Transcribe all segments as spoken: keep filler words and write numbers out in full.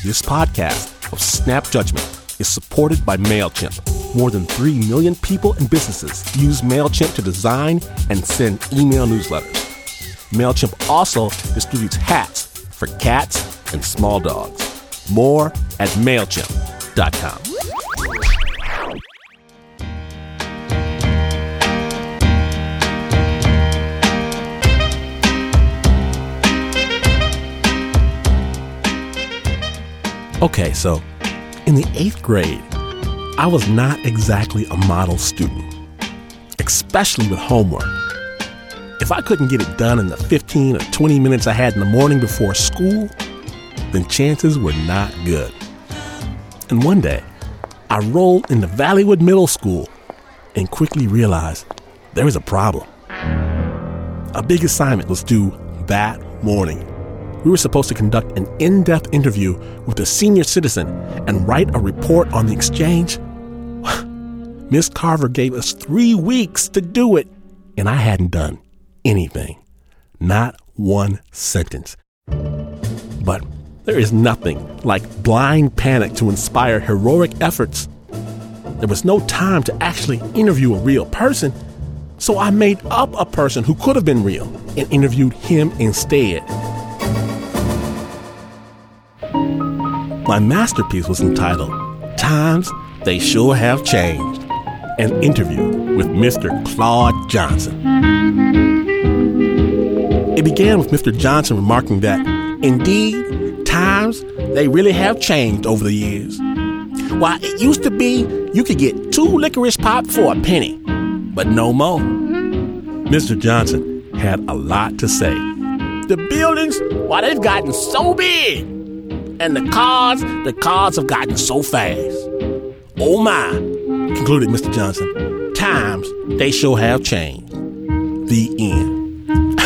This podcast of Snap Judgment is supported by MailChimp. More than three million people and businesses use MailChimp to design and send email newsletters. MailChimp also distributes hats for cats and small dogs. More at MailChimp dot com. Okay, so in the eighth grade, I was not exactly a model student, especially with homework. If I couldn't get it done in the fifteen or twenty minutes I had in the morning before school, then chances were not good. And one day, I rolled into Valleywood Middle School and quickly realized there was a problem. A big assignment was due that morning. We were supposed to conduct an in-depth interview with a senior citizen and write a report on the exchange. Miss Carver gave us three weeks to do it, and I hadn't done anything. Not one sentence. But there is nothing like blind panic to inspire heroic efforts. There was no time to actually interview a real person, so I made up a person who could have been real and interviewed him instead. My masterpiece was entitled, Times They Sure Have Changed, an interview with Mister Claude Johnson. It began with Mister Johnson remarking that, indeed, times, they really have changed over the years. Why, it used to be you could get two licorice pop for a penny, but no more. Mister Johnson had a lot to say. The buildings, why, they've gotten so big. And the cars, the cars have gotten so fast. Oh my, concluded Mister Johnson. Times, they sure have changed. The end.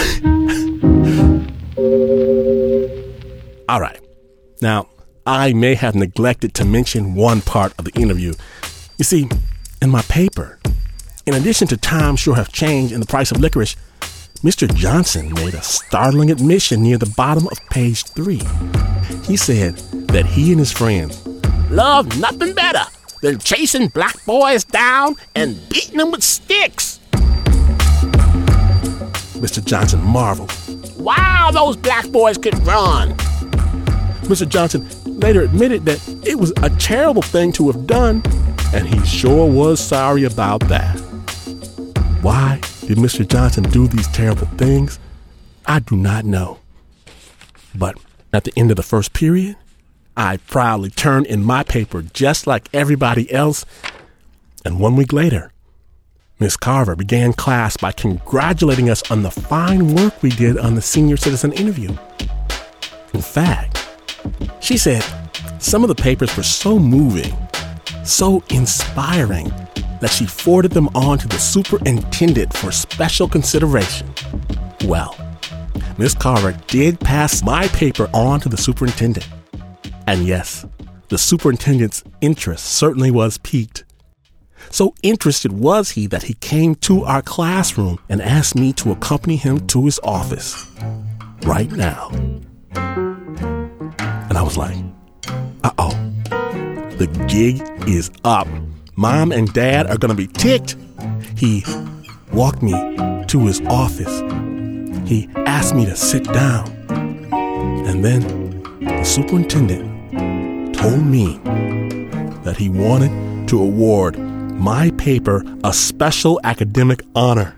All right. Now, I may have neglected to mention one part of the interview. You see, in my paper, in addition to times sure have changed and the price of licorice, Mister Johnson made a startling admission near the bottom of page three. He said that he and his friends love nothing better than chasing black boys down and beating them with sticks. Mister Johnson marveled. Wow, those black boys could run. Mister Johnson later admitted that it was a terrible thing to have done, and he sure was sorry about that. Why did Mister Johnson do these terrible things? I do not know. But at the end of the first period, I proudly turned in my paper just like everybody else. And one week later, Miss Carver began class by congratulating us on the fine work we did on the senior citizen interview. In fact, she said some of the papers were so moving, so inspiring, that she forwarded them on to the superintendent for special consideration. Well, Miss Carver did pass my paper on to the superintendent. And yes, the superintendent's interest certainly was piqued. So interested was he that he came to our classroom and asked me to accompany him to his office right now. And I was like, uh-oh, the gig is up. Mom and Dad are going to be ticked. He walked me to his office. He asked me to sit down. And then the superintendent told me that he wanted to award my paper a special academic honor.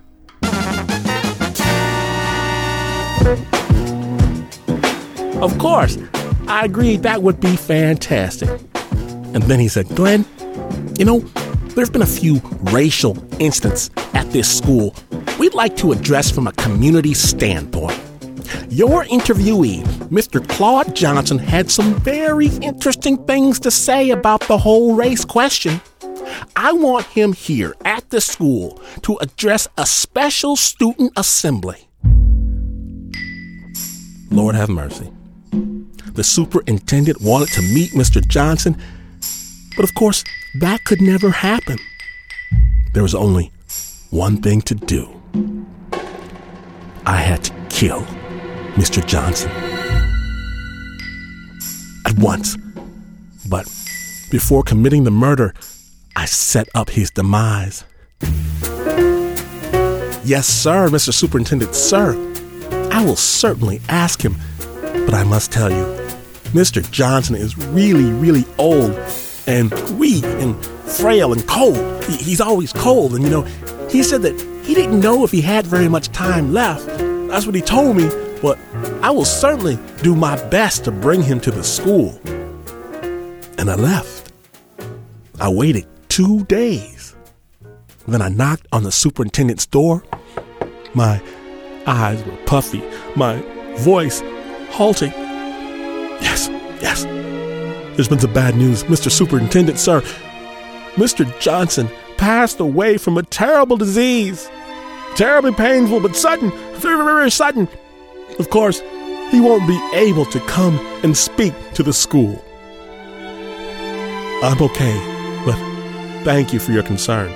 Of course, I agreed that would be fantastic. And then he said, Glenn, you know, there's been a few racial incidents at this school we'd like to address from a community standpoint. Your interviewee, Mister Claude Johnson, had some very interesting things to say about the whole race question. I want him here at the school to address a special student assembly. Lord have mercy. The superintendent wanted to meet Mister Johnson, but of course, that could never happen. There was only one thing to do. I had to kill Mister Johnson. At once, But before committing the murder, I set up his demise. Yes, sir, Mister Superintendent, sir. I will certainly ask him, but I must tell you, Mister Johnson is really, really old and weak and frail and cold. He, he's always cold, and you know, he said that he didn't know if he had very much time left. That's what he told me, but I will certainly do my best to bring him to the school. And I left. I waited two days. Then I knocked on the superintendent's door. My eyes were puffy, my voice halting. Yes, yes. There's been some bad news, Mister Superintendent, sir. Mister Johnson passed away from a terrible disease. Terribly painful, but sudden, very, very, very sudden. Of course, he won't be able to come and speak to the school. I'm okay, but thank you for your concern.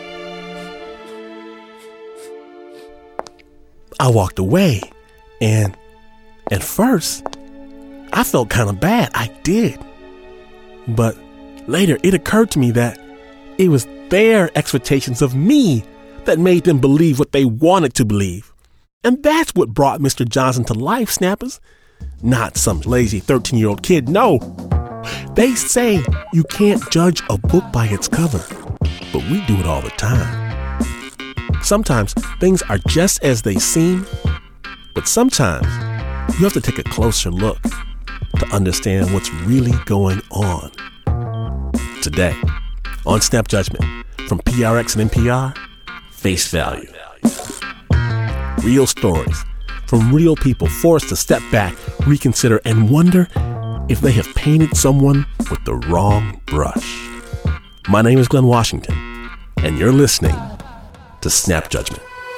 I walked away, and at first, I felt kind of bad. I did. But later, it occurred to me that it was their expectations of me that made them believe what they wanted to believe. And that's what brought Mister Johnson to life, Snappers. Not some lazy thirteen-year-old kid, no. They say you can't judge a book by its cover, but we do it all the time. Sometimes things are just as they seem, but sometimes you have to take a closer look to understand what's really going on. Today, on Snap Judgment, from P R X and N P R, Face Value. Real stories from real people forced to step back, reconsider, and wonder if they have painted someone with the wrong brush. My name is Glenn Washington, and you're listening to Snap Judgment.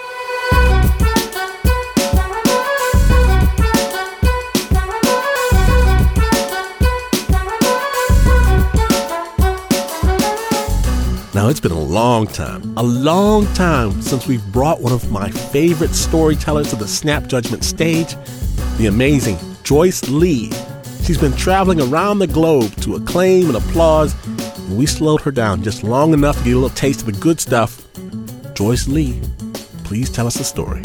Now, it's been a long time, a long time since we've brought one of my favorite storytellers to the Snap Judgment stage, the amazing Joyce Lee. She's been traveling around the globe to acclaim and applause, and we slowed her down just long enough to get a little taste of the good stuff. Joyce Lee, please tell us the story.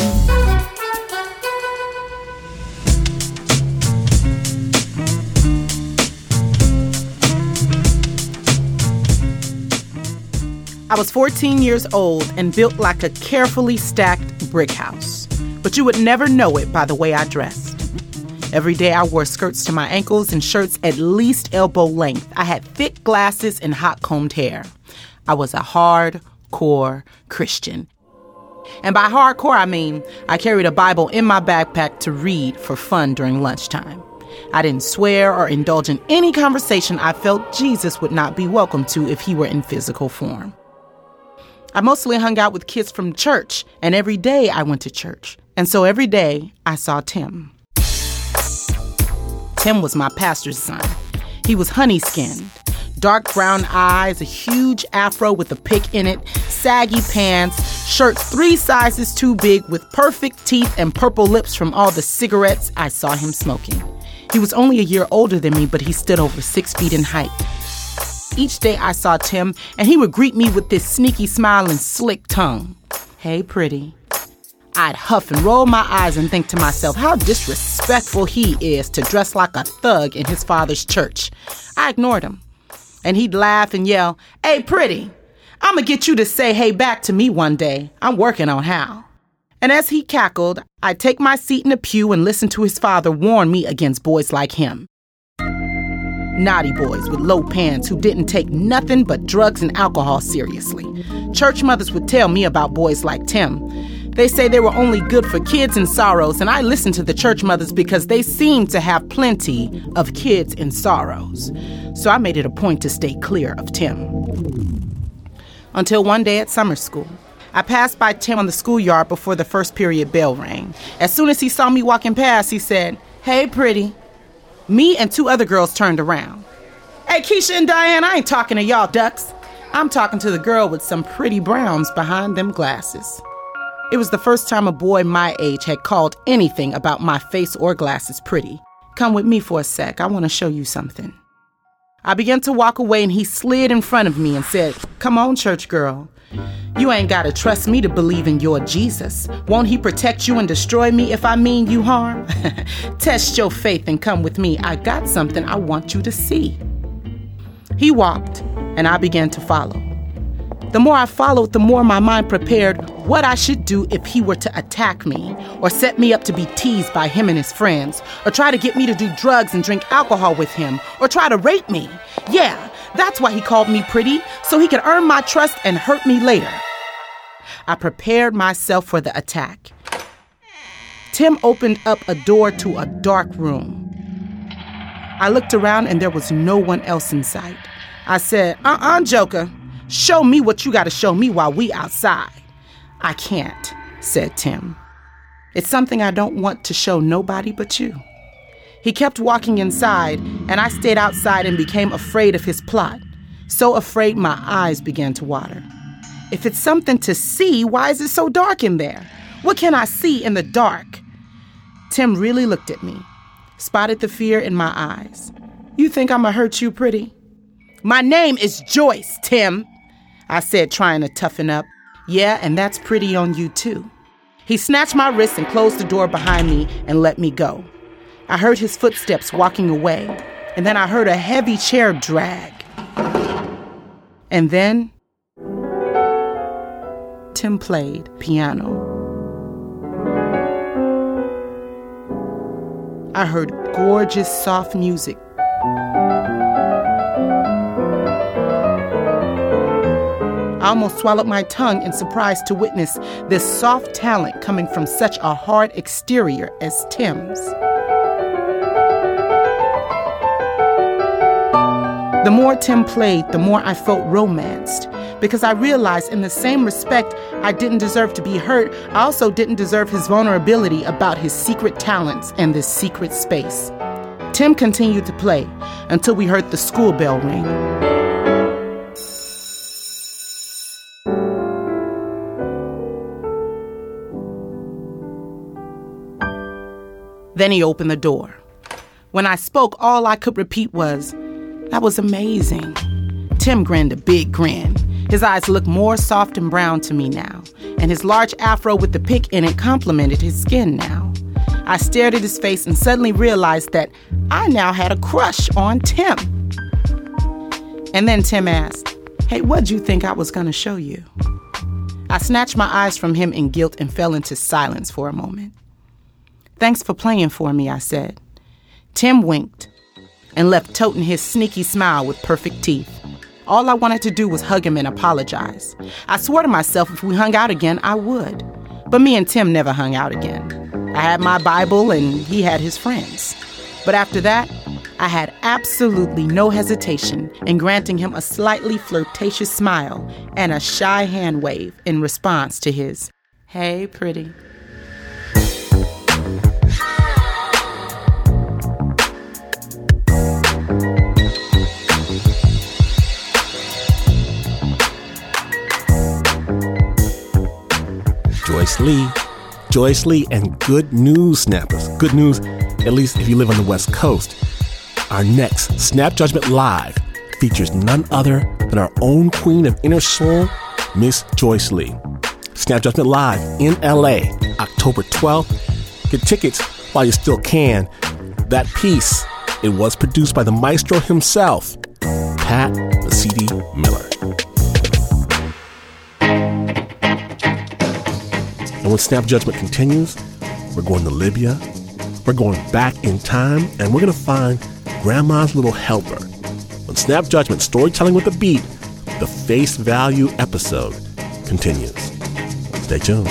I was fourteen years old and built like a carefully stacked brick house, but you would never know it by the way I dressed. Every day I wore skirts to my ankles and shirts at least elbow length. I had thick glasses and hot combed hair. I was a hardcore Christian. And by hardcore, I mean I carried a Bible in my backpack to read for fun during lunchtime. I didn't swear or indulge in any conversation I felt Jesus would not be welcome to if he were in physical form. I mostly hung out with kids from church, and every day I went to church. And so every day I saw Tim. Tim was my pastor's son. He was honey-skinned, dark brown eyes, a huge afro with a pick in it, saggy pants, shirt three sizes too big with perfect teeth and purple lips from all the cigarettes I saw him smoking. He was only a year older than me, but he stood over six feet in height. Each day I saw Tim, and he would greet me with this sneaky smile and slick tongue. Hey, pretty. I'd huff and roll my eyes and think to myself how disrespectful he is to dress like a thug in his father's church. I ignored him. And he'd laugh and yell, "Hey, pretty, I'ma get you to say hey back to me one day. I'm working on how." And as he cackled, I'd take my seat in the pew and listen to his father warn me against boys like him. Naughty boys with low pants who didn't take nothing but drugs and alcohol seriously. Church mothers would tell me about boys like Tim. They say they were only good for kids in sorrows, and I listened to the church mothers because they seemed to have plenty of kids in sorrows. So I made it a point to stay clear of Tim. Until one day at summer school, I passed by Tim on the schoolyard before the first period bell rang. As soon as he saw me walking past, he said, "Hey, pretty." Me and two other girls turned around. "Hey, Keisha and Diane, I ain't talking to y'all ducks. I'm talking to the girl with some pretty browns behind them glasses." It was the first time a boy my age had called anything about my face or glasses pretty. "Come with me for a sec. I want to show you something." I began to walk away, and he slid in front of me and said, "Come on, church girl. You ain't got to trust me to believe in your Jesus. Won't he protect you and destroy me if I mean you harm? Test your faith and come with me. I got something I want you to see." He walked, and I began to follow. The more I followed, the more my mind prepared what I should do if he were to attack me, or set me up to be teased by him and his friends, or try to get me to do drugs and drink alcohol with him, or try to rape me. Yeah, that's why he called me pretty, so he could earn my trust and hurt me later. I prepared myself for the attack. Tim opened up a door to a dark room. I looked around and there was no one else in sight. I said, uh-uh, Joker. Show me what you got to show me while we outside. "I can't," said Tim. "It's something I don't want to show nobody but you." He kept walking inside, and I stayed outside and became afraid of his plot. So afraid my eyes began to water. If it's something to see, why is it so dark in there? What can I see in the dark? Tim really looked at me, spotted the fear in my eyes. "You think I'ma hurt you, pretty?" "My name is Joyce, Tim," I said, trying to toughen up. "Yeah, and that's pretty on you, too." He snatched my wrist and closed the door behind me and let me go. I heard his footsteps walking away, and then I heard a heavy chair drag. And then Tim played piano. I heard gorgeous, soft music. I almost swallowed my tongue in surprise to witness this soft talent coming from such a hard exterior as Tim's. The more Tim played, the more I felt romanced, because I realized in the same respect I didn't deserve to be hurt, I also didn't deserve his vulnerability about his secret talents and this secret space. Tim continued to play until we heard the school bell ring. Then he opened the door. When I spoke, all I could repeat was, "That was amazing." Tim grinned a big grin. His eyes looked more soft and brown to me now, and his large afro with the pick in it complemented his skin now. I stared at his face and suddenly realized that I now had a crush on Tim. And then Tim asked, "Hey, what'd you think I was gonna show you?" I snatched my eyes from him in guilt and fell into silence for a moment. "Thanks for playing for me," I said. Tim winked and left toting his sneaky smile with perfect teeth. All I wanted to do was hug him and apologize. I swore to myself if we hung out again, I would. But me and Tim never hung out again. I had my Bible and he had his friends. But after that, I had absolutely no hesitation in granting him a slightly flirtatious smile and a shy hand wave in response to his, "Hey, pretty." Joyce Lee. Joyce Lee and Good News Snappers. Good news, at least if you live on the West Coast. Our next Snap Judgment Live features none other than our own queen of inner soul, Miss Joyce Lee. Snap Judgment Live in L A, October twelfth. Get tickets while you still can. That piece, it was produced by the maestro himself, Pat Mesiti Miller. And when Snap Judgment continues, we're going to Libya, we're going back in time, and we're going to find Grandma's Little Helper. When Snap Judgment, storytelling with a beat, the Face Value episode continues. Stay tuned.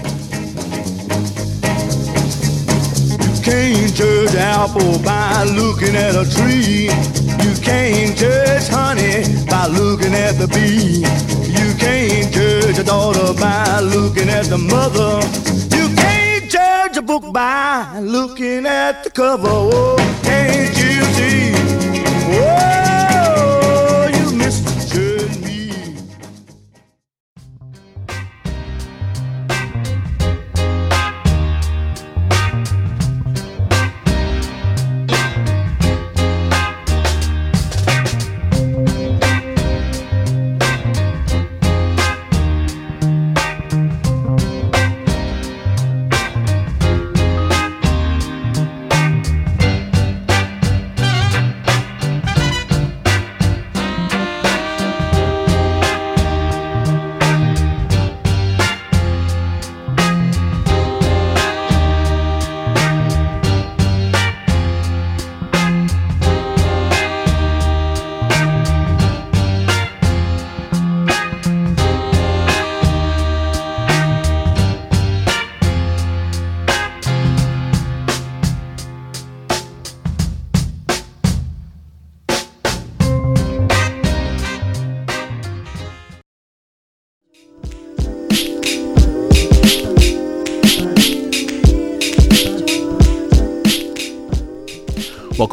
You can't judge apple by looking at a tree. You can't judge honey by looking at the bee. You can't judge a daughter by looking at the mother. You can't judge a book by looking at the cover. Oh, can't you see? Oh, you misjudge me.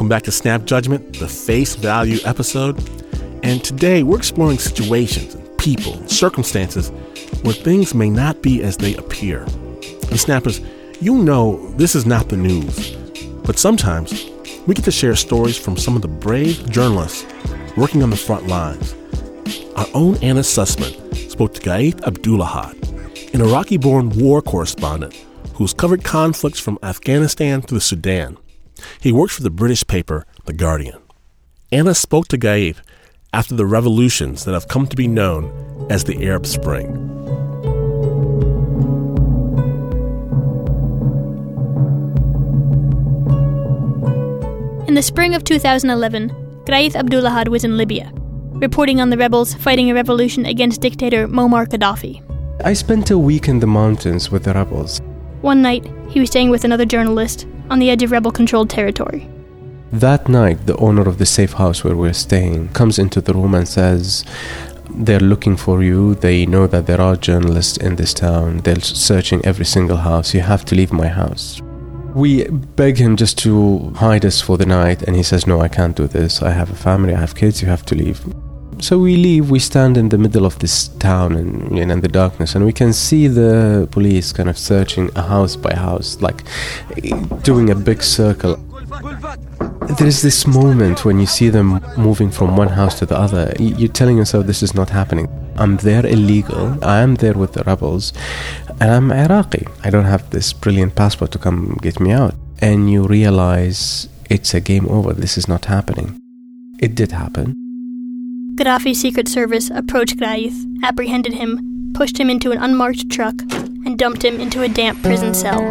Welcome back to Snap Judgment, the face value episode. And today we're exploring situations, people, circumstances where things may not be as they appear. And Snappers, you know this is not the news, but sometimes we get to share stories from some of the brave journalists working on the front lines. Our own Anna Sussman spoke to Gaith Abdulahad, an Iraqi-born war correspondent who's covered conflicts from Afghanistan to the Sudan. He worked for the British paper The Guardian. Anna spoke to Gaith after the revolutions that have come to be known as the Arab Spring. In the spring of two thousand eleven, Gaith Abdulahad was in Libya, reporting on the rebels fighting a revolution against dictator Muammar Gaddafi. I spent a week in the mountains with the rebels. One night, he was staying with another journalist on the edge of rebel-controlled territory. That night, the owner of the safe house where we're staying comes into the room and says, they're looking for you. They know that there are journalists in this town. They're searching every single house. You have to leave my house. We beg him just to hide us for the night, and he says, no, I can't do this. I have a family, I have kids, you have to leave. So we leave, we stand in the middle of this town and in, in the darkness, and we can see the police kind of searching a house by house, like doing a big circle. There is this moment when you see them moving from one house to the other. You're telling yourself, this is not happening. I'm there illegal, I am there with the rebels, and I'm Iraqi. I don't have this brilliant passport to come get me out. And you realize it's a game over, this is not happening. It did happen. Gaddafi's Secret Service approached Gaith, apprehended him, pushed him into an unmarked truck, and dumped him into a damp prison cell.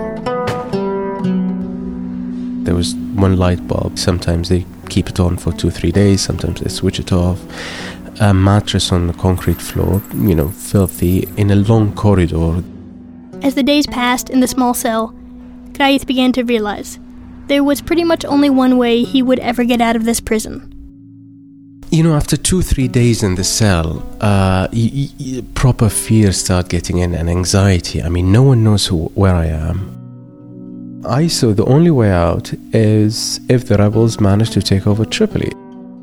There was one light bulb. Sometimes they keep it on for two, three days. Sometimes they switch it off. A mattress on the concrete floor, you know, filthy, in a long corridor. As the days passed in the small cell, Gaith began to realize there was pretty much only one way he would ever get out of this prison. You know, after two, three days in the cell, uh, y- y- proper fear start getting in and anxiety. I mean, no one knows who, where I am. I saw the only way out is if the rebels manage to take over Tripoli.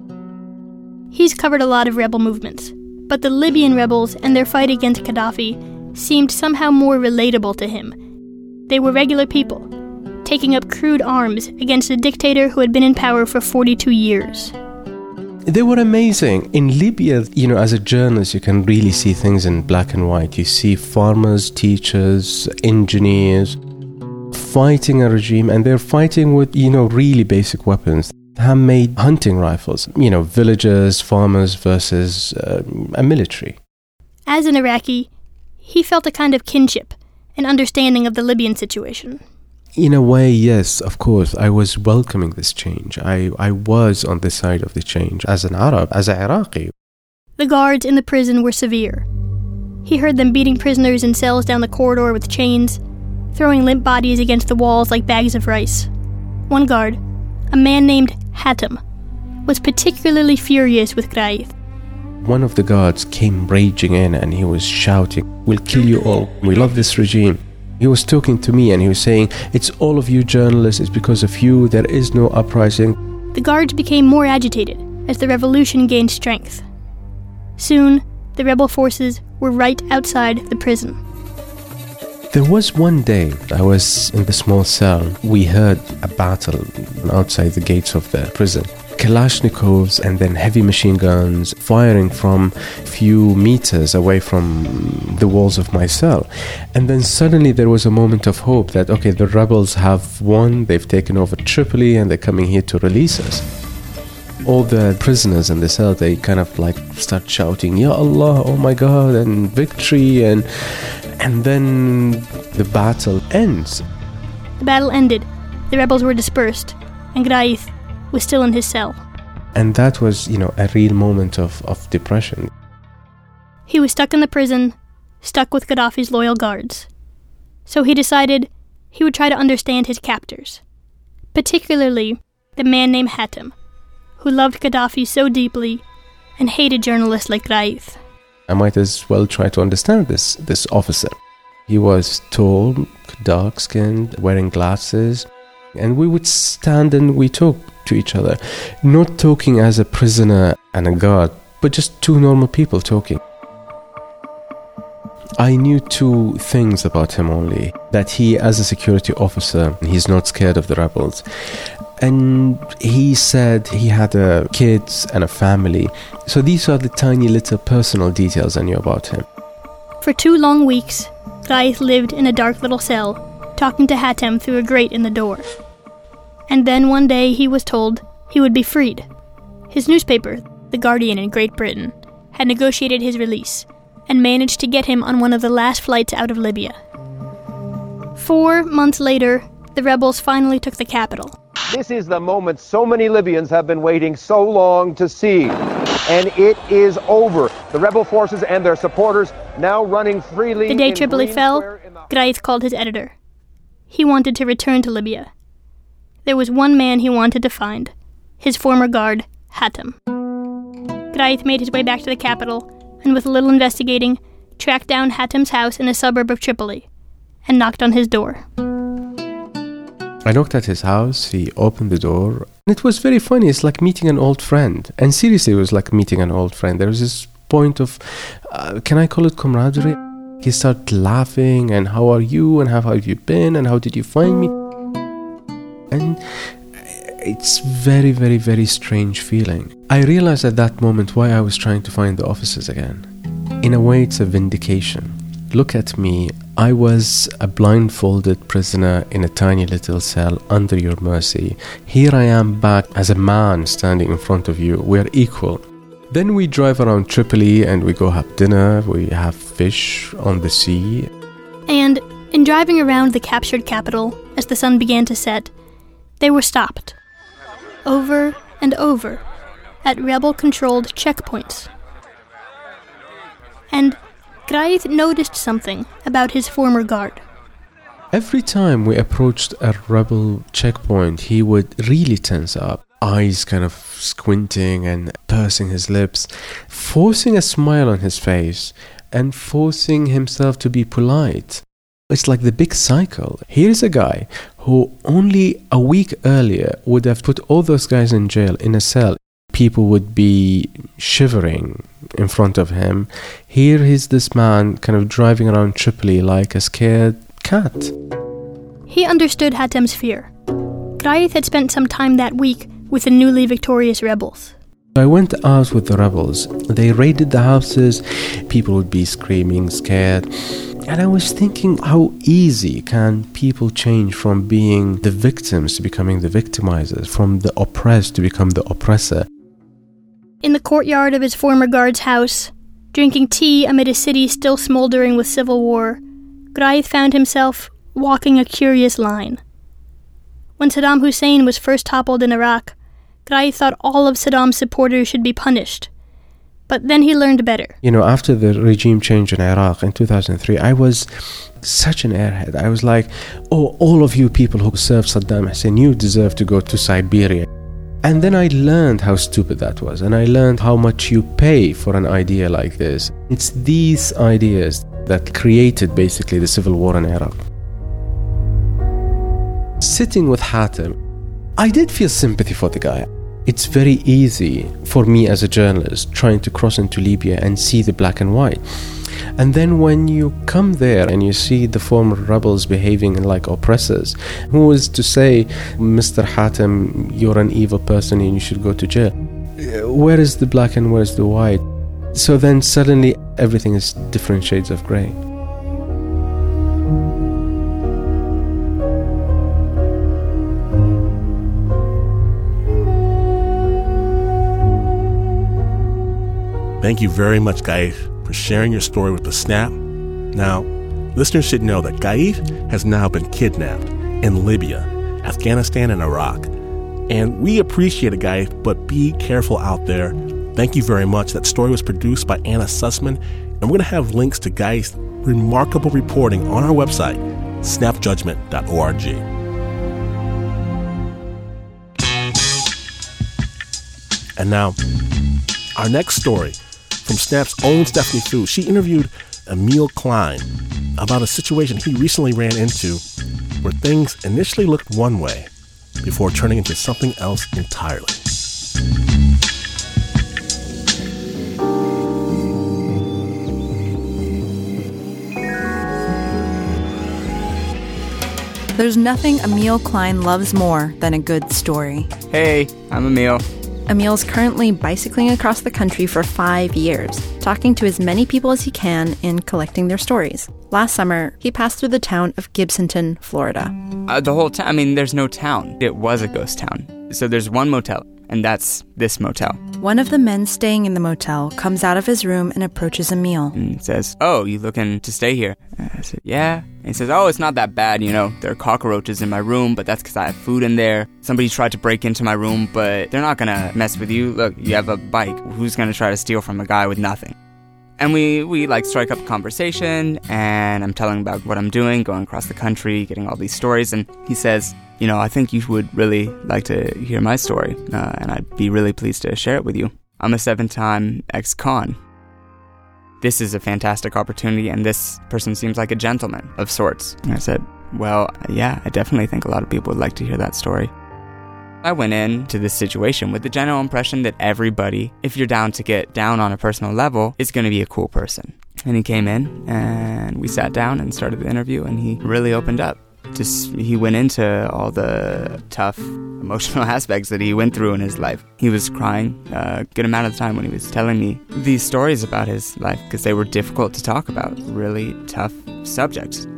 He's covered a lot of rebel movements, but the Libyan rebels and their fight against Gaddafi seemed somehow more relatable to him. They were regular people, taking up crude arms against a dictator who had been in power for forty-two years. They were amazing. In Libya, you know, as a journalist, you can really see things in black and white. You see farmers, teachers, engineers fighting a regime, and they're fighting with, you know, really basic weapons. Handmade hunting rifles, you know, villagers, farmers versus uh, a military. As an Iraqi, he felt a kind of kinship, an understanding of the Libyan situation. In a way, yes, of course, I was welcoming this change. I, I was on the side of the change as an Arab, as an Iraqi. The guards in the prison were severe. He heard them beating prisoners in cells down the corridor with chains, throwing limp bodies against the walls like bags of rice. One guard, a man named Hatem, was particularly furious with Gaith. One of the guards came raging in and he was shouting, "We'll kill you all. We love this regime." He was talking to me and he was saying, "It's all of you journalists, it's because of you, there is no uprising." The guards became more agitated as the revolution gained strength. Soon, the rebel forces were right outside the prison. There was one day I was in the small cell. We heard a battle outside the gates of the prison. Kalashnikovs and then heavy machine guns firing from a few meters away from the walls of my cell. And then suddenly there was a moment of hope that, okay, the rebels have won, they've taken over Tripoli and they're coming here to release us. All the prisoners in the cell, they kind of like start shouting, "Ya Allah, oh my God," and victory, and and then the battle ends. The battle ended, the rebels were dispersed, and Gaith was still in his cell. And that was, you know, a real moment of, of depression. He was stuck in the prison, stuck with Gaddafi's loyal guards. So he decided he would try to understand his captors, particularly the man named Hatem, who loved Gaddafi so deeply and hated journalists like Gaith. I might as well try to understand this, this officer. He was tall, dark-skinned, wearing glasses, and we would stand and we talked to each other, not talking as a prisoner and a guard, but just two normal people talking. I knew two things about him only. That he, as a security officer, he's not scared of the rebels. And he said he had a kids and a family. So these are the tiny little personal details I knew about him. For two long weeks, Ghaith lived in a dark little cell, talking to Hatem through a grate in the door. And then one day he was told he would be freed. His newspaper, The Guardian in Great Britain, had negotiated his release and managed to get him on one of the last flights out of Libya. Four months later, the rebels finally took the capital. This is the moment so many Libyans have been waiting so long to see. And it is over. The rebel forces and their supporters now running freely. The day in Tripoli Green fell, Square in the- Ghaith called his editor. He wanted to return to Libya. There was one man he wanted to find, his former guard, Hatem. Ghaith made his way back to the capital, and with a little investigating, tracked down Hatem's house in a suburb of Tripoli, and knocked on his door. I knocked at his house, he opened the door. It was very funny, it's like meeting an old friend. And seriously, it was like meeting an old friend. There was this point of, uh, can I call it camaraderie? He started laughing, and how are you, and how have you been, and how did you find me? And it's very, very, very strange feeling. I realized at that moment why I was trying to find the officers again. In a way, it's a vindication. Look at me. I was a blindfolded prisoner in a tiny little cell under your mercy. Here I am back as a man standing in front of you. We are equal. Then we drive around Tripoli and we go have dinner. We have fish on the sea. And in driving around the captured capital, as the sun began to set, they were stopped. Over and over, at rebel-controlled checkpoints. And Ghaith noticed something about his former guard. Every time we approached a rebel checkpoint, he would really tense up, eyes kind of squinting and pursing his lips, forcing a smile on his face and forcing himself to be polite. It's like the big cycle. Here's a guy who only a week earlier would have put all those guys in jail in a cell. People would be shivering in front of him. Here is this man kind of driving around Tripoli like a scared cat. He understood Hatem's fear. Ghaith had spent some time that week with the newly victorious rebels. I went out with the rebels. They raided the houses. People would be screaming, scared. And I was thinking, how easy can people change from being the victims to becoming the victimizers, from the oppressed to become the oppressor? In the courtyard of his former guard's house, drinking tea amid a city still smoldering with civil war, Ghaith found himself walking a curious line. When Saddam Hussein was first toppled in Iraq, Ghaith thought all of Saddam's supporters should be punished. But then he learned better. You know, after the regime change in Iraq in two thousand three, I was such an airhead. I was like, oh, all of you people who served Saddam Hussein, you deserve to go to Siberia. And then I learned how stupid that was, and I learned how much you pay for an idea like this. It's these ideas that created basically the civil war in Iraq. Sitting with Hatem, I did feel sympathy for the guy. It's very easy for me as a journalist trying to cross into Libya and see the black and white. And then when you come there and you see the former rebels behaving like oppressors, who is to say, Mister Hatem, you're an evil person and you should go to jail? Where is the black and where is the white? So then suddenly everything is different shades of grey. Thank you very much, Ghaith, for sharing your story with The Snap. Now, listeners should know that Ghaith has now been kidnapped in Libya, Afghanistan, and Iraq. And we appreciate it, Ghaith, but be careful out there. Thank you very much. That story was produced by Anna Sussman, and we're going to have links to Ghaith's remarkable reporting on our website, snap judgment dot org. And now, our next story from Snap's own Stephanie Fu. She interviewed Emil Klein about a situation he recently ran into where things initially looked one way, before turning into something else entirely. There's nothing Emil Klein loves more than a good story. Hey, I'm Emil. Emil's currently bicycling across the country for five years, talking to as many people as he can and collecting their stories. Last summer, he passed through the town of Gibsonton, Florida. Uh, the whole town, I mean, there's no town. It was a ghost town. So there's one motel, and that's this motel. One of the men staying in the motel comes out of his room and approaches Emil. And says, oh, you looking to stay here? I said, yeah. And he says, oh, it's not that bad, you know. There are cockroaches in my room, but that's because I have food in there. Somebody tried to break into my room, but they're not going to mess with you. Look, you have a bike. Who's going to try to steal from a guy with nothing? And we, we like strike up a conversation, and I'm telling about what I'm doing, going across the country, getting all these stories. And he says, you know, I think you would really like to hear my story, uh, and I'd be really pleased to share it with you. I'm a seven-time ex-con. This is a fantastic opportunity, and this person seems like a gentleman of sorts. And I said, well, yeah, I definitely think a lot of people would like to hear that story. I went into this situation with the general impression that everybody, if you're down to get down on a personal level, is going to be a cool person. And he came in, and we sat down and started the interview, and he really opened up. Just he went into all the tough emotional aspects that he went through in his life. He was crying a good amount of the time when he was telling me these stories about his life because they were difficult to talk about, really tough subjects.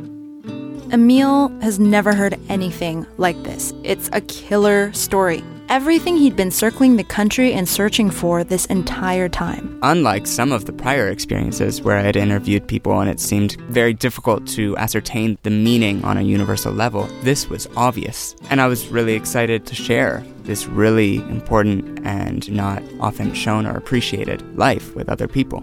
Emil has never heard anything like this. It's a killer story. Everything he'd been circling the country and searching for this entire time. Unlike some of the prior experiences where I had interviewed people and it seemed very difficult to ascertain the meaning on a universal level, this was obvious. And I was really excited to share this really important and not often shown or appreciated life with other people.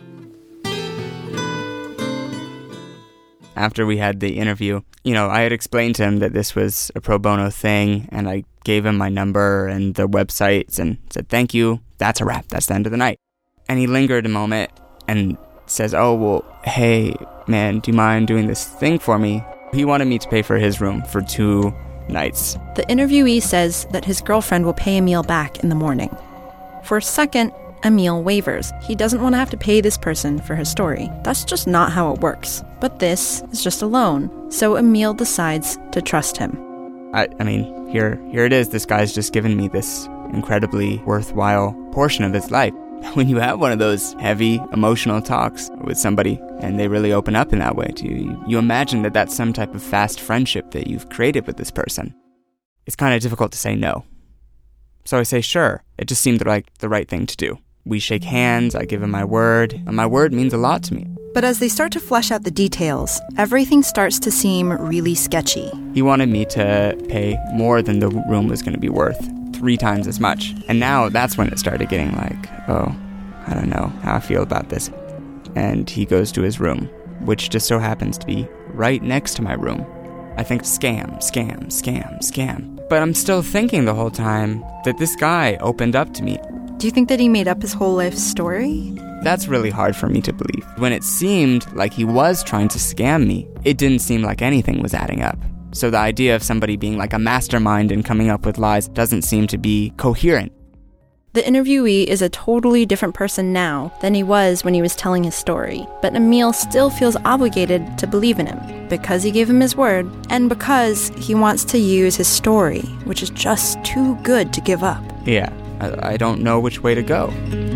After we had the interview, you know, I had explained to him that this was a pro bono thing, and I gave him my number and the websites and said, thank you, that's a wrap, that's the end of the night. And he lingered a moment and says, oh, well, hey, man, do you mind doing this thing for me? He wanted me to pay for his room for two nights. The interviewee says that his girlfriend will pay Emil back in the morning. For a second, Emil wavers. He doesn't want to have to pay this person for his story. That's just not how it works. But this is just a loan, so Emil decides to trust him. I, I mean, here, here it is. This guy's just given me this incredibly worthwhile portion of his life. When you have one of those heavy emotional talks with somebody and they really open up in that way to you, you imagine that that's some type of fast friendship that you've created with this person. It's kind of difficult to say no. So I say sure. It just seemed like the right thing to do. We shake hands, I give him my word, and my word means a lot to me. But as they start to flesh out the details, everything starts to seem really sketchy. He wanted me to pay more than the room was going to be worth, three times as much. And now that's when it started getting like, oh, I don't know how I feel about this. And he goes to his room, which just so happens to be right next to my room. I think scam, scam, scam, scam. But I'm still thinking the whole time that this guy opened up to me. Do you think that he made up his whole life story? That's really hard for me to believe. When it seemed like he was trying to scam me, it didn't seem like anything was adding up. So the idea of somebody being like a mastermind and coming up with lies doesn't seem to be coherent. The interviewee is a totally different person now than he was when he was telling his story. But Emil still feels obligated to believe in him because he gave him his word and because he wants to use his story, which is just too good to give up. Yeah. I, I don't know which way to go.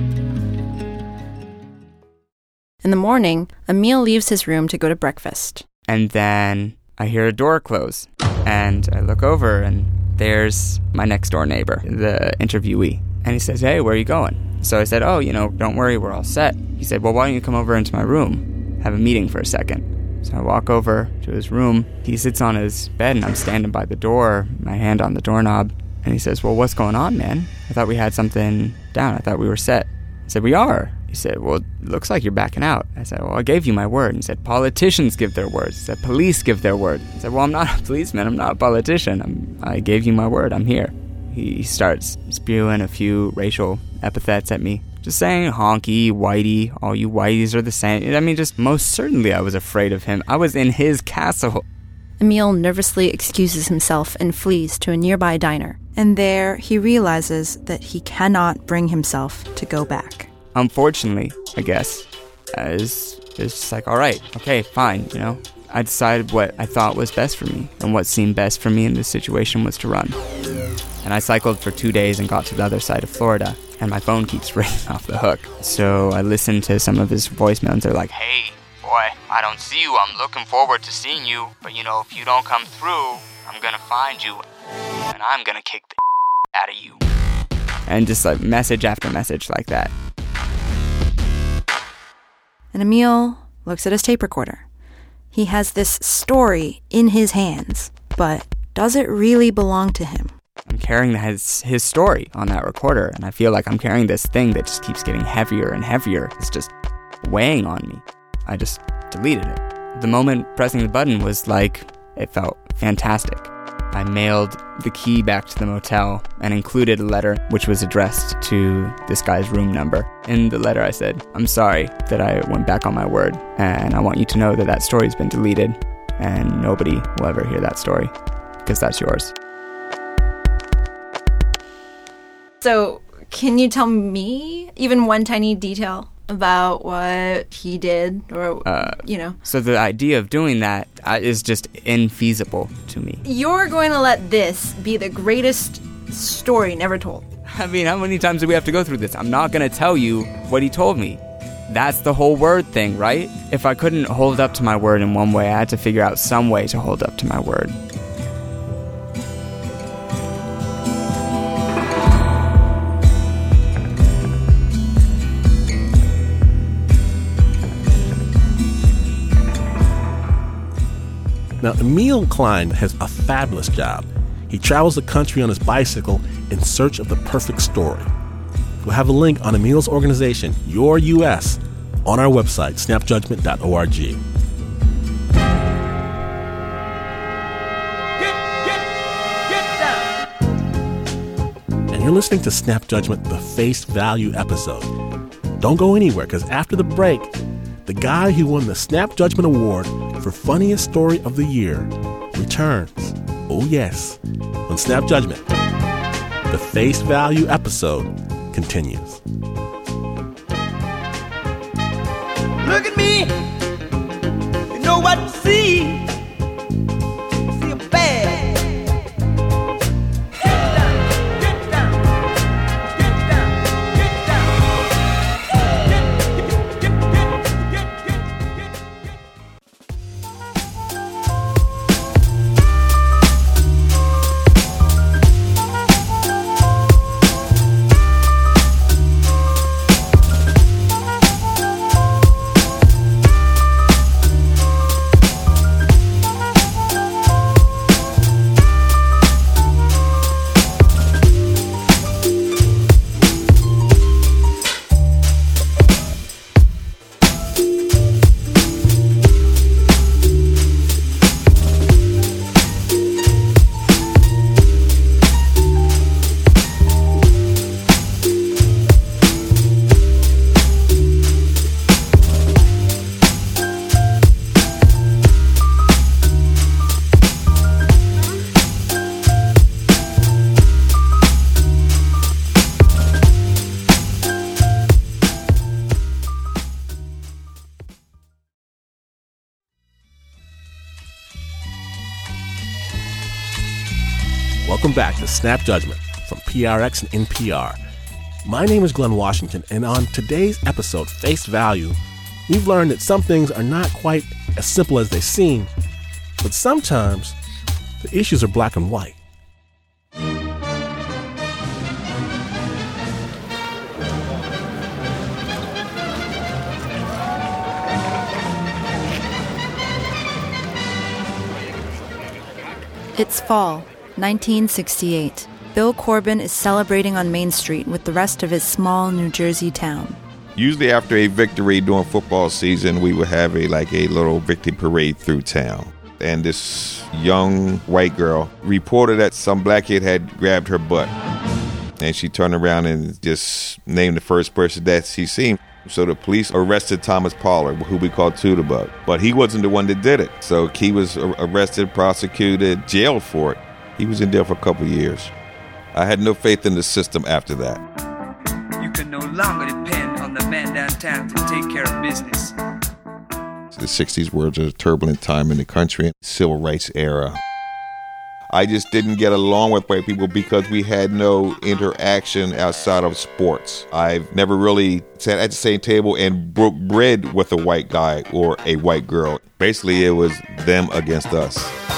In the morning, Emil leaves his room to go to breakfast. And then I hear a door close. And I look over, and there's my next door neighbor, the interviewee. And he says, hey, where are you going? So I said, oh, you know, don't worry, we're all set. He said, well, why don't you come over into my room? Have a meeting for a second. So I walk over to his room. He sits on his bed, and I'm standing by the door, my hand on the doorknob. And he says, well, what's going on, man? I thought we had something down. I thought we were set. I said, we are. He said, well, it looks like you're backing out. I said, well, I gave you my word. He said, politicians give their words. He said, police give their word. I said, well, I'm not a policeman. I'm not a politician. I'm, I gave you my word. I'm here. He starts spewing a few racial epithets at me. Just saying honky, whitey, all you whiteys are the same. I mean, just most certainly I was afraid of him. I was in his castle. Emil nervously excuses himself and flees to a nearby diner. And there, he realizes that he cannot bring himself to go back. Unfortunately, I guess, uh, it's, it's just like, all right, okay, fine, you know. I decided what I thought was best for me, and what seemed best for me in this situation was to run. And I cycled for two days and got to the other side of Florida, and my phone keeps ringing off the hook. So I listened to some of his voicemails, and they're like, hey, boy, I don't see you. I'm looking forward to seeing you. But, you know, if you don't come through, I'm going to find you. And I'm going to kick the out of you. And just like message after message like that. And Emil looks at his tape recorder. He has this story in his hands, but does it really belong to him? I'm carrying his, his story on that recorder, and I feel like I'm carrying this thing that just keeps getting heavier and heavier. It's just weighing on me. I just deleted it. The moment pressing the button was like, it felt fantastic. I mailed the key back to the motel and included a letter which was addressed to this guy's room number. In the letter I said, I'm sorry that I went back on my word, and I want you to know that that story's been deleted and nobody will ever hear that story because that's yours. So, can you tell me even one tiny detail about what he did, or, uh, you know? So the idea of doing that uh, is just infeasible to me. You're going to let this be the greatest story never told. I mean, how many times do we have to go through this? I'm not going to tell you what he told me. That's the whole word thing, right? If I couldn't hold up to my word in one way, I had to figure out some way to hold up to my word. Now, Emil Klein has a fabulous job. He travels the country on his bicycle in search of the perfect story. We'll have a link on Emil's organization, Your U S, on our website, snap judgment dot org. Get, get, get down. And you're listening to Snap Judgment, the Face Value episode. Don't go anywhere, because after the break, the guy who won the Snap Judgment Award for Funniest Story of the Year returns. Oh yes, on Snap Judgment. The Face Value episode continues. Look at me. You know what to see. See a bag. Welcome back to Snap Judgment from P R X and N P R. My name is Glenn Washington, and on today's episode, Face Value, we've learned that some things are not quite as simple as they seem, but sometimes the issues are black and white. It's fall, nineteen sixty-eight. Bill Corbin is celebrating on Main Street with the rest of his small New Jersey town. Usually after a victory during football season, we would have a like a little victory parade through town. And this young white girl reported that some black kid had grabbed her butt. And she turned around and just named the first person that she seen. So the police arrested Thomas Pollard, who we call Tudabug. But he wasn't the one that did it. So he was arrested, prosecuted, jailed for it. He was in jail for a couple of years. I had no faith in the system after that. You can no longer depend on the man downtown to take care of business. The sixties were a turbulent time in the country, civil rights era. I just didn't get along with white people because we had no interaction outside of sports. I've never really sat at the same table and broke bread with a white guy or a white girl. Basically, it was them against us.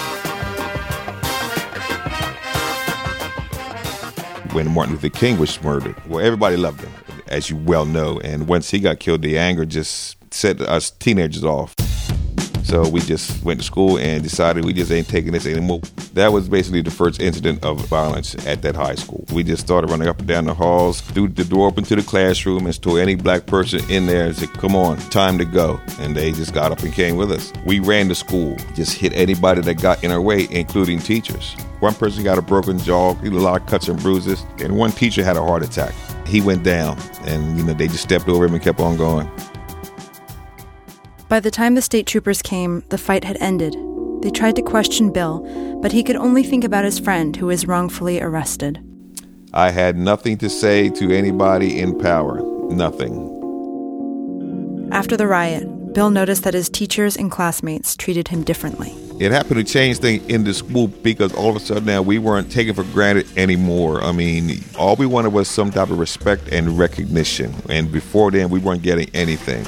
When Martin Luther King was murdered, well, everybody loved him, as you well know. And once he got killed, the anger just set us teenagers off. So we just went to school and decided we just ain't taking this anymore. That was basically the first incident of violence at that high school. We just started running up and down the halls, threw the door open to the classroom and told any black person in there and said, come on, time to go. And they just got up and came with us. We ran the school, just hit anybody that got in our way, including teachers. One person got a broken jaw, a lot of cuts and bruises, and one teacher had a heart attack. He went down, and you know they just stepped over him and kept on going. By the time the state troopers came, the fight had ended. They tried to question Bill, but he could only think about his friend who was wrongfully arrested. I had nothing to say to anybody in power. Nothing. After the riot, Bill noticed that his teachers and classmates treated him differently. It happened to change things in the school because all of a sudden now we weren't taken for granted anymore. I mean, all we wanted was some type of respect and recognition. And before then, we weren't getting anything.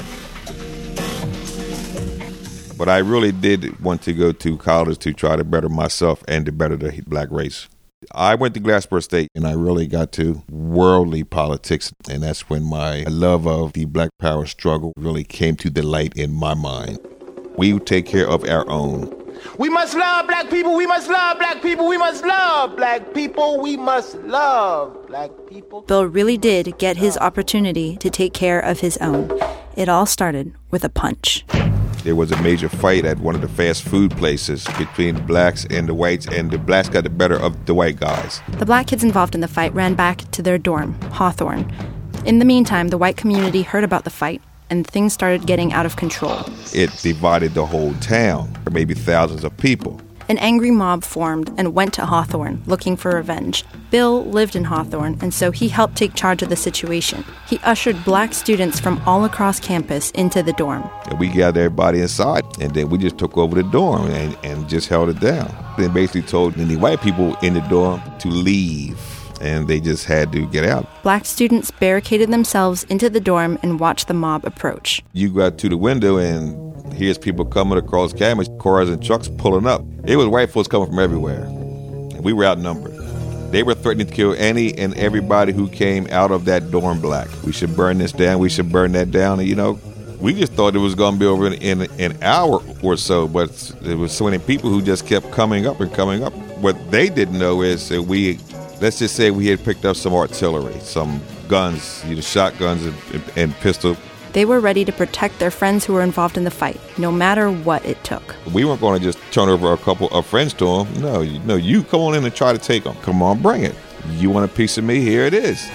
But I really did want to go to college to try to better myself and to better the black race. I went to Glassboro State and I really got to worldly politics. And that's when my love of the black power struggle really came to the light in my mind. We take care of our own. We must love black people. We must love black people. We must love black people. We must love black people. Bill really did get his opportunity to take care of his own. It all started with a punch. There was a major fight at one of the fast food places between the blacks and the whites, and the blacks got the better of the white guys. The black kids involved in the fight ran back to their dorm, Hawthorne. In the meantime, the white community heard about the fight, and things started getting out of control. It divided the whole town, maybe thousands of people. An angry mob formed and went to Hawthorne looking for revenge. Bill lived in Hawthorne, and so he helped take charge of the situation. He ushered black students from all across campus into the dorm. And we gathered everybody inside, and then we just took over the dorm and, and just held it down. Then basically told the white people in the dorm to leave, and they just had to get out. Black students barricaded themselves into the dorm and watched the mob approach. You go out to the window and here's people coming across campus, cars and trucks pulling up. It was white folks coming from everywhere. And we were outnumbered. They were threatening to kill any and everybody who came out of that dorm black. We should burn this down. We should burn that down. And, you know, we just thought it was going to be over in, in an hour or so, but there was so many people who just kept coming up and coming up. What they didn't know is that we, let's just say we had picked up some artillery, some guns, you know, shotguns and, and, and pistols. They were ready to protect their friends who were involved in the fight, no matter what it took. We weren't going to just turn over a couple of friends to them. No, you, no, you come on in and try to take them. Come on, bring it. You want a piece of me? Here it is.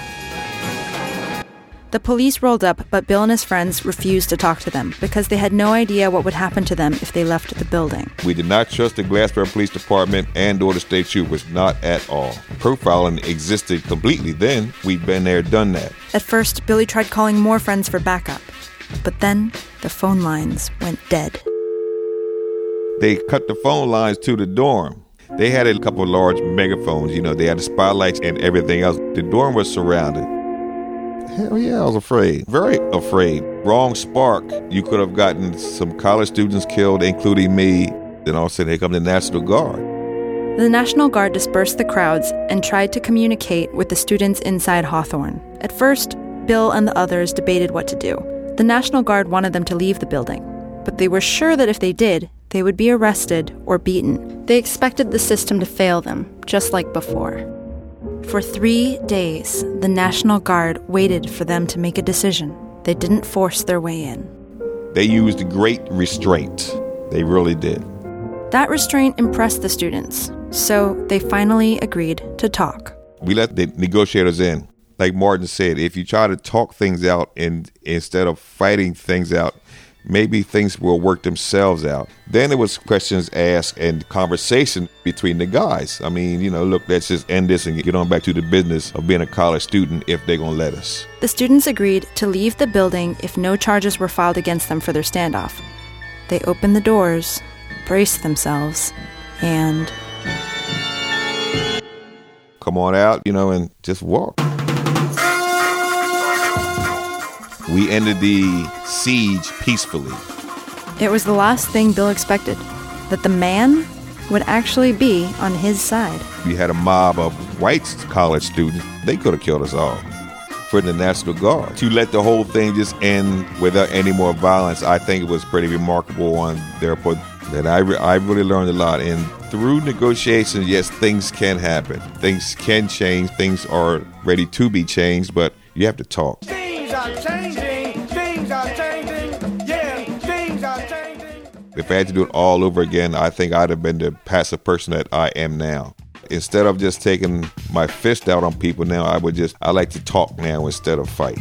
The police rolled up, but Bill and his friends refused to talk to them because they had no idea what would happen to them if they left the building. We did not trust the Glassboro Police Department and or the state troopers, not at all. Profiling existed completely then. We'd been there, done that. At first, Billy tried calling more friends for backup. But then, the phone lines went dead. They cut the phone lines to the dorm. They had a couple of large megaphones, you know, they had the spotlights and everything else. The dorm was surrounded. Hell yeah, I was afraid. Very afraid. Wrong spark. You could have gotten some college students killed, including me. Then all of a sudden, here comes the National Guard. The National Guard dispersed the crowds and tried to communicate with the students inside Hawthorne. At first, Bill and the others debated what to do. The National Guard wanted them to leave the building, but they were sure that if they did, they would be arrested or beaten. They expected the system to fail them, just like before. For three days, the National Guard waited for them to make a decision. They didn't force their way in. They used great restraint. They really did. That restraint impressed the students, so they finally agreed to talk. We let the negotiators in. like Martin said, if you try to talk things out and instead of fighting things out, maybe things will work themselves out. Then there was questions asked and conversation between the guys. I mean, you know, look, let's just end this and get on back to the business of being a college student if they're going to let us. The students agreed to leave the building if no charges were filed against them for their standoff. They opened the doors, braced themselves, and come on out, you know, and just walk. We ended the siege peacefully. It was the last thing Bill expected, that the man would actually be on his side. We had a mob of white college students. They could have killed us all. For the National Guard. To let the whole thing just end without any more violence, I think it was pretty remarkable on their part. That I, re- I really learned a lot. And through negotiations, yes, things can happen. Things can change. Things are ready to be changed, but you have to talk. Things are changing. Things are changing. Yeah, things are changing. If I had to do it all over again, I think I'd have been the passive person that I am now. Instead of just taking my fist out on people now, I would just, I like to talk now instead of fight.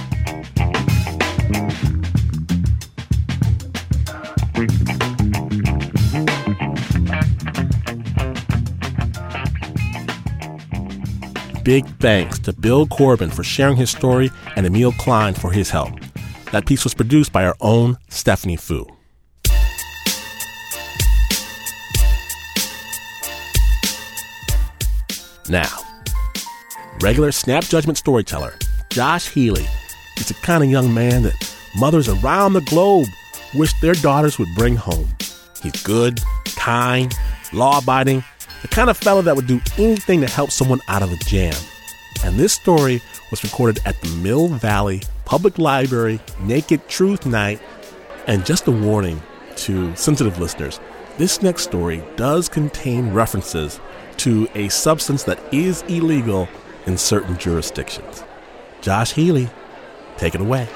Big thanks to Bill Corbin for sharing his story and Emil Klein for his help. That piece was produced by our own Stephanie Fu. Now, regular Snap Judgment storyteller Josh Healy is the kind of young man that mothers around the globe wish their daughters would bring home. He's good, kind, law-abiding, the kind of fellow that would do anything to help someone out of a jam. And this story was recorded at the Mill Valley Public Library Naked Truth Night. And just a warning to sensitive listeners, this next story does contain references to a substance that is illegal in certain jurisdictions. Josh Healy, take it away.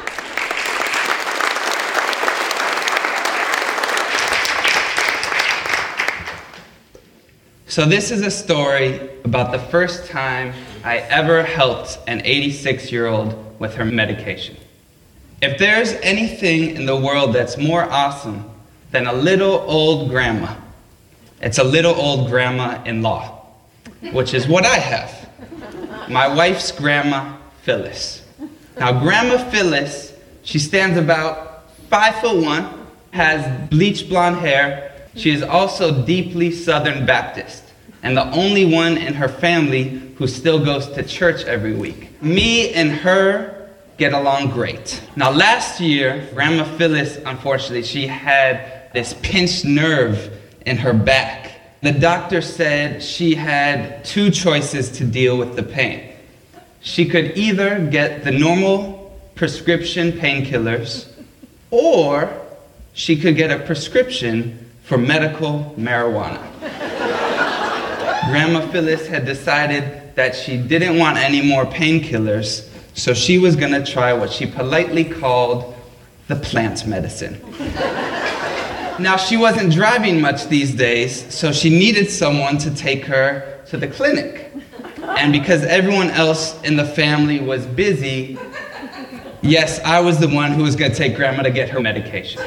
So this is a story about the first time I ever helped an eighty-six-year-old with her medication. If there's anything in the world that's more awesome than a little old grandma, it's a little old grandma-in-law, which is what I have. My wife's grandma, Phyllis. Now, Grandma Phyllis, she stands about five foot one, has bleach blonde hair. She is also deeply Southern Baptist, and the only one in her family who still goes to church every week. Me and her get along great. Now, last year, Grandma Phyllis, unfortunately, she had this pinched nerve in her back. The doctor said she had two choices to deal with the pain. She could either get the normal prescription painkillers, or she could get a prescription for medical marijuana. Grandma Phyllis had decided that she didn't want any more painkillers, so she was going to try what she politely called the plant medicine. Now, she wasn't driving much these days, so she needed someone to take her to the clinic. And because everyone else in the family was busy, yes, I was the one who was going to take Grandma to get her medication.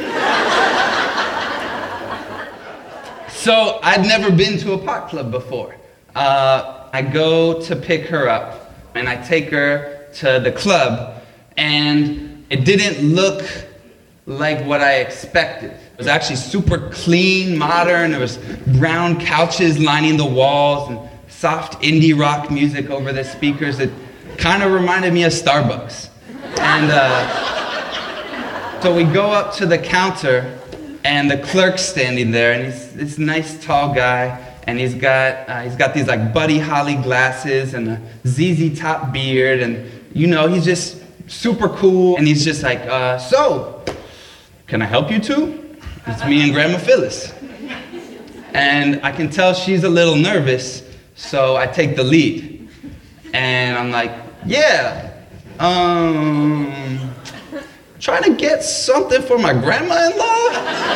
So I'd never been to a pot club before. Uh, I go to pick her up, and I take her to the club, and it didn't look like what I expected. It was actually super clean, modern. There was brown couches lining the walls and soft indie rock music over the speakers. It kind of reminded me of Starbucks. And uh, so we go up to the counter, and the clerk's standing there, and he's this nice tall guy, and he's got uh, he's got these like Buddy Holly glasses and a Z Z Top beard, and you know, he's just super cool, and he's just like, uh, so, can I help you two? It's me and Grandma Phyllis. And I can tell she's a little nervous, so I take the lead. And I'm like, yeah, um, trying to get something for my grandma-in-law?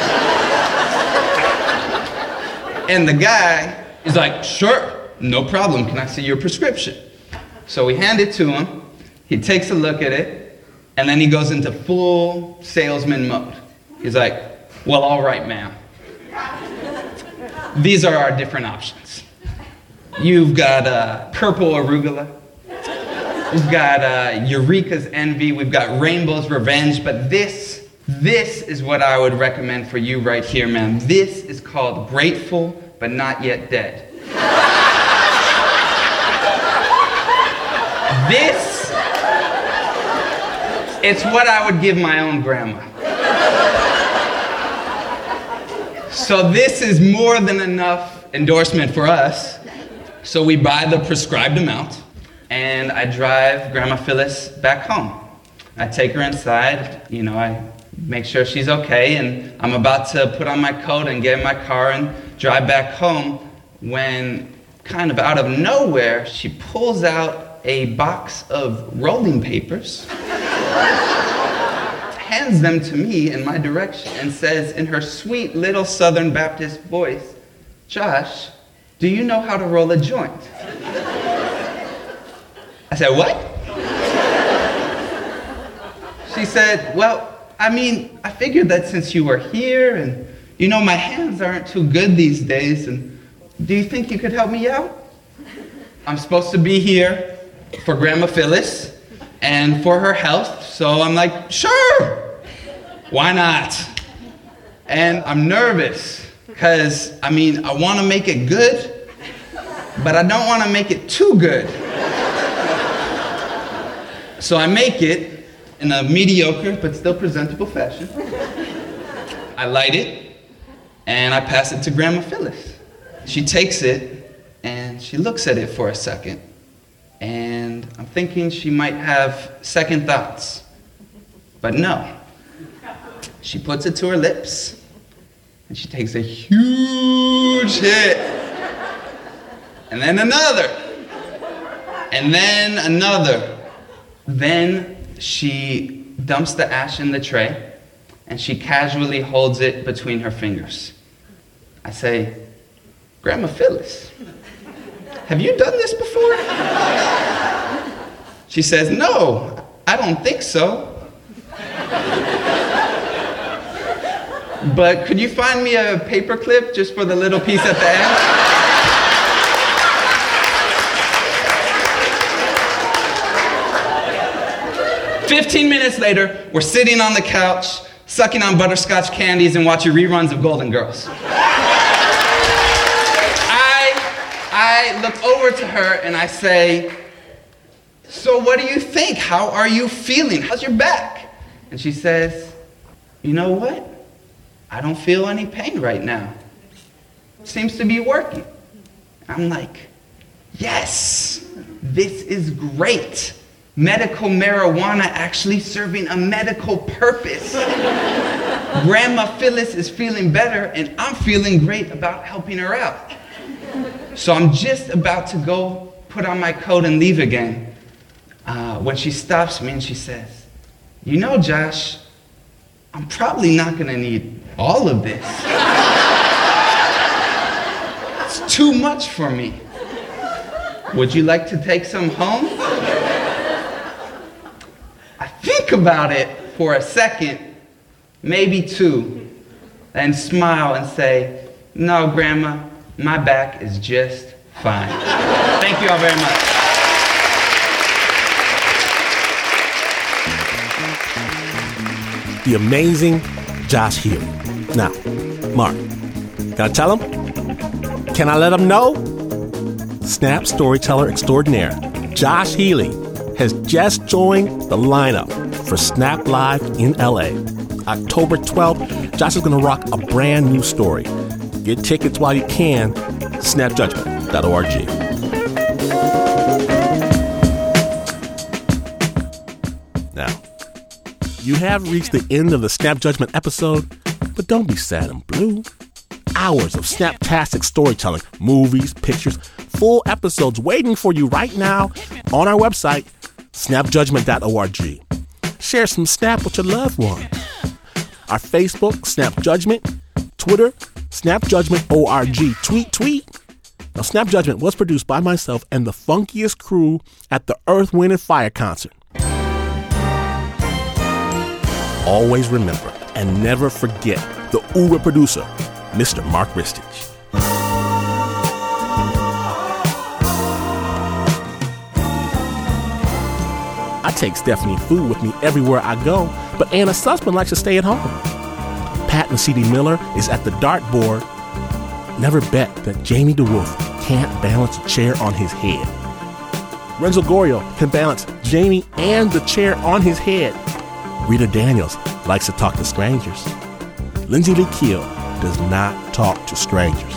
And the guy is like, sure, no problem. Can I see your prescription? So we hand it to him, He takes a look at it, and then he goes into full salesman mode. He's like, well, all right, ma'am. These are our different options. You've got uh, purple arugula. We've got uh, Eureka's envy. We've got Rainbow's revenge. But this, this is what I would recommend for you right here, ma'am. This is called Grateful But Not Yet Dead. This, it's what I would give my own grandma. So this is more than enough endorsement for us. So we buy the prescribed amount, and I drive Grandma Phyllis back home. I take her inside, you know, I make sure she's okay, and I'm about to put on my coat and get in my car and drive back home when, kind of out of nowhere, she pulls out a box of rolling papers, hands them to me in my direction, and says in her sweet little Southern Baptist voice, Josh, do you know how to roll a joint? I said, what? She said, well, I mean, I figured that since you were here and, you know, my hands aren't too good these days, and do you think you could help me out? I'm supposed to be here for Grandma Phyllis and for her health, so I'm like, sure, why not? And I'm nervous because, I mean, I want to make it good, but I don't want to make it too good. So I make it in a mediocre but still presentable fashion. I light it and I pass it to Grandma Phyllis. She takes it and she looks at it for a second. And I'm thinking she might have second thoughts. But no. She puts it to her lips, and she takes a huge hit. And then another. And then another. Then she dumps the ash in the tray, and she casually holds it between her fingers. I say, Grandma Phyllis, have you done this before? She says, no, I don't think so. But could you find me a paper clip just for the little piece at the end? Fifteen minutes later, we're sitting on the couch, sucking on butterscotch candies and watching reruns of Golden Girls. I look over to her and I say, so what do you think? How are you feeling? How's your back? And she says, you know what? I don't feel any pain right now. Seems to be working. I'm like, yes, this is great. Medical marijuana actually serving a medical purpose. Grandma Phyllis is feeling better and I'm feeling great about helping her out. So I'm just about to go put on my coat and leave again uh, when she stops me and she says, you know, Josh, I'm probably not going to need all of this. It's too much for me. Would you like to take some home? I think about it for a second, maybe two, and smile and say, no, Grandma, my back is just fine. Thank you all very much. The amazing Josh Healy. Now, Mark, can I tell him? Can I let him know? Snap storyteller extraordinaire Josh Healy has just joined the lineup for Snap Live in L A. October twelfth, Josh is going to rock a brand new story. Get tickets while you can, snap judgment dot org. Now, you have reached the end of the Snap Judgment episode, but don't be sad and blue. Hours of Snaptastic storytelling, movies, pictures, full episodes waiting for you right now on our website, snap judgment dot org. Share some Snap with your loved one. Our Facebook, Snap Judgment, Twitter, Snap Judgment org. Tweet, tweet. Now, Snap Judgment was produced by myself and the funkiest crew at the Earth, Wind and Fire concert. always remember and never forget the Uber producer, Mister Mark Ristich. I take Stephanie Fu with me everywhere I go, but Anna Sussman likes to stay at home. Patton C D Miller is at the dartboard. Never bet that Jamie DeWolf can't balance a chair on his head. Renzo Gorio can balance Jamie and the chair on his head. Rita Daniels likes to talk to strangers. Lindsay Lee Keel does not talk to strangers.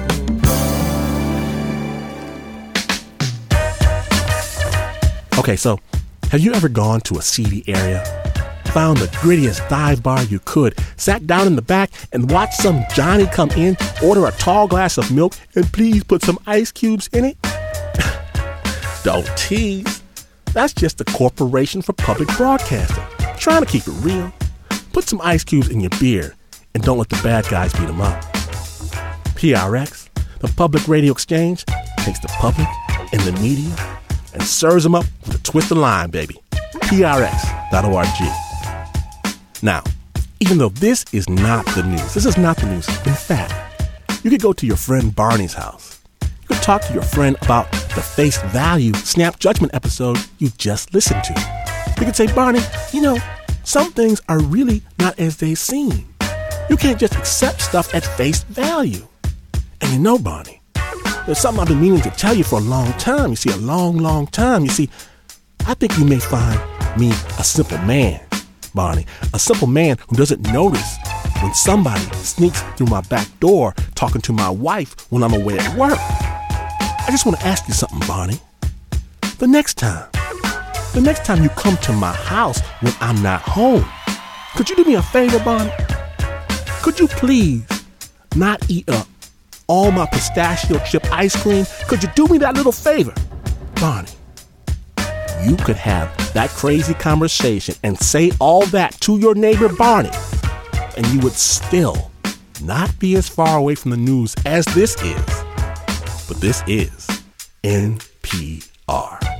Okay, so have you ever gone to a seedy area, found the grittiest dive bar you could, sat down in the back and watched some Johnny come in, order a tall glass of milk, and please put some ice cubes in it? Don't tease. That's just the Corporation for Public Broadcasting, trying to keep it real. Put some ice cubes in your beer and don't let the bad guys beat them up. P R X, the Public Radio Exchange, takes the public and the media and serves them up with a twist of lime, baby. P R X dot org. Now, even though this is not the news, this is not the news. In fact, you could go to your friend Barney's house. You could talk to your friend about the Face Value Snap Judgment episode you just listened to. You could say, Barney, you know, some things are really not as they seem. You can't just accept stuff at face value. And you know, Barney, there's something I've been meaning to tell you for a long time. You see, a long, long time. You see, I think you may find me a simple man, Barney. A simple man who doesn't notice when somebody sneaks through my back door talking to my wife when I'm away at work. I just want to ask you something, Barney. The next time, the next time you come to my house when I'm not home, could you do me a favor, Barney? Could you please not eat up all my pistachio chip ice cream? Could you do me that little favor? Barney, you could have that crazy conversation and say all that to your neighbor Barney, and you would still not be as far away from the news as this is. But this is N P R.